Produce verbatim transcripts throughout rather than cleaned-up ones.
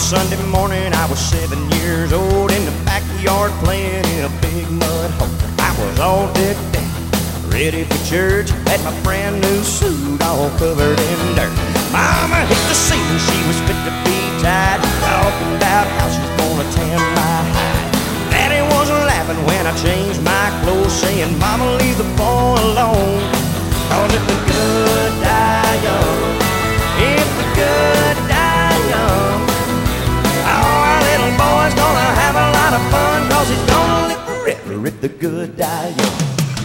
Sunday morning, I was seven years old, in the backyard playing in a big mud hole. I was all decked out, ready for church, had my brand new suit all covered in dirt. Mama hit the scene, she was fit to be tied, talking about how she's gonna tan my hide. Daddy was laughing when I changed my clothes, saying, Mama, leave the boy alone, 'cause if the good die young, if the good die young, our little boy's gonna have a lot of fun, 'cause he's gonna live forever if the good die young.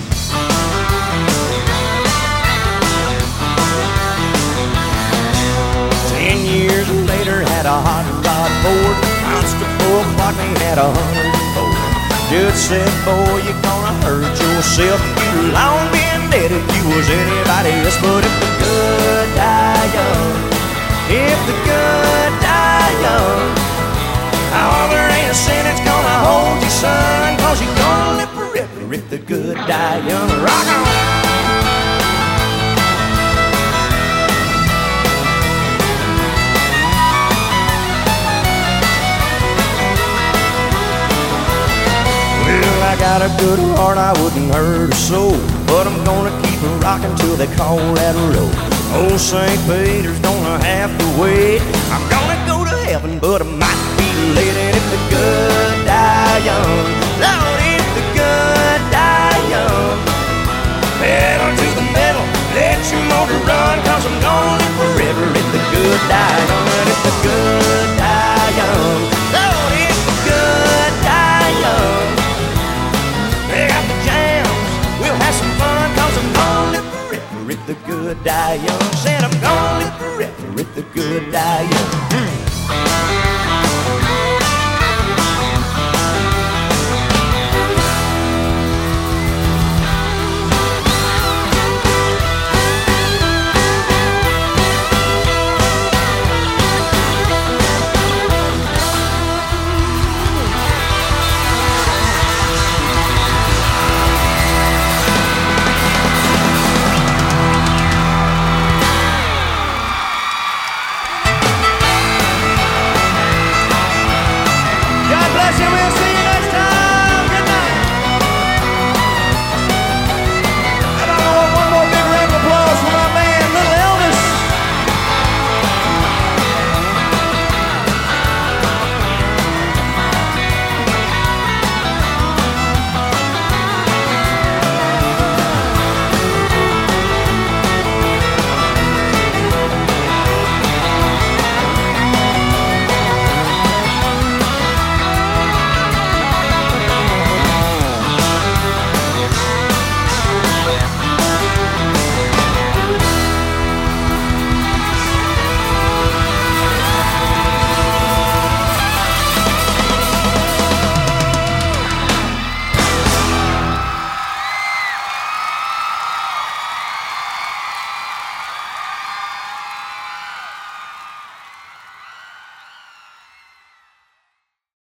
Ten years later, had a hot rod Ford, Constable clocked me at a hundred and four. Judge said, boy, you're gonna hurt yourself, you'd long been dead if you was anybody else. But if the good die young, if the good die young, oh, there ain't a sin that's gonna hold you, son, 'cause you're gonna live forever if the good die young. Rock on! Well, I got a good heart, I wouldn't hurt a soul, but I'm gonna keep it rockin' till they call that road. Old Saint Peter's gonna have to wait. I'm gonna go to heaven, but I might be late. And if the good die young, Lord, if the good die young, pedal to the metal, let your motor run, 'cause I'm gonna live forever if the good die young. And if the good die young, Lord, if the good die young, pick up the jams, we'll have some fun, 'cause I'm gonna live forever if the good die young. Said I'm gonna live forever if the good die young.